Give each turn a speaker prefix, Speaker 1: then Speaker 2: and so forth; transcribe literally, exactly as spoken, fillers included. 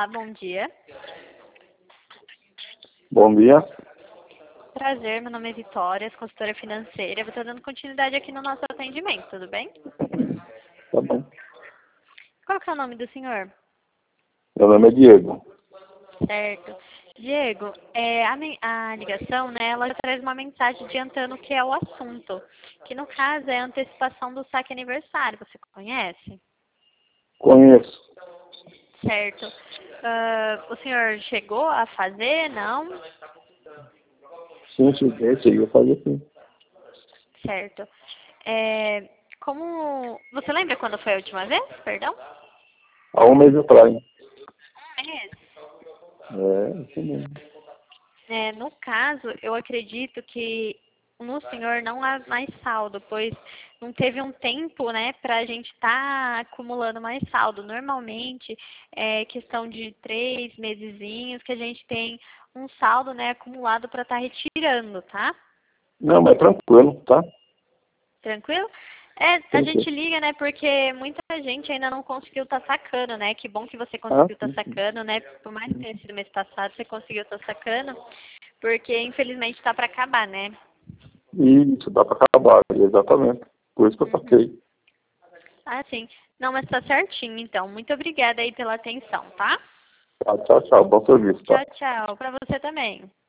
Speaker 1: Olá, bom dia.
Speaker 2: Bom dia.
Speaker 1: Prazer, meu nome é Vitória, sou consultora financeira. Eu estou dando continuidade aqui no nosso atendimento, tudo bem?
Speaker 2: Tá bom.
Speaker 1: Qual que é o nome do senhor?
Speaker 2: Meu nome é Diego.
Speaker 1: Certo. Diego, é, a, men- a ligação, né, ela traz uma mensagem adiantando o que é o assunto, que no caso é a antecipação do saque aniversário. Você conhece?
Speaker 2: Conheço.
Speaker 1: Certo. Ah, o senhor chegou a fazer? Não?
Speaker 2: Sim, cheguei, cheguei a fazer sim.
Speaker 1: Certo. É, como... Você lembra quando foi a última vez? Perdão?
Speaker 2: Há um mês atrás.
Speaker 1: É.
Speaker 2: É, isso mesmo.
Speaker 1: É, no caso, eu acredito que no senhor não há mais saldo, pois não teve um tempo, né, para a gente estar acumulando mais saldo. Normalmente, é questão de três mesezinhos que a gente tem um saldo, né, acumulado para estar retirando, tá?
Speaker 2: Não, mas tranquilo, tá?
Speaker 1: Tranquilo? É, a gente
Speaker 2: Tranquilo.
Speaker 1: liga, né, porque muita gente ainda não conseguiu estar sacando, né? Que bom que você
Speaker 2: Ah,
Speaker 1: conseguiu estar
Speaker 2: sim, sim.
Speaker 1: sacando, né? Por mais que tenha sido mês passado, você conseguiu estar sacando, porque infelizmente está para acabar, né?
Speaker 2: Isso, dá para acabar, exatamente. Por isso que eu
Speaker 1: Uhum.
Speaker 2: saquei.
Speaker 1: Ah, sim. Não, mas tá certinho, então. Muito obrigada aí pela atenção, tá?
Speaker 2: Tá, tchau, tchau. Bom serviço, tá?
Speaker 1: Tchau, tchau. Para você também.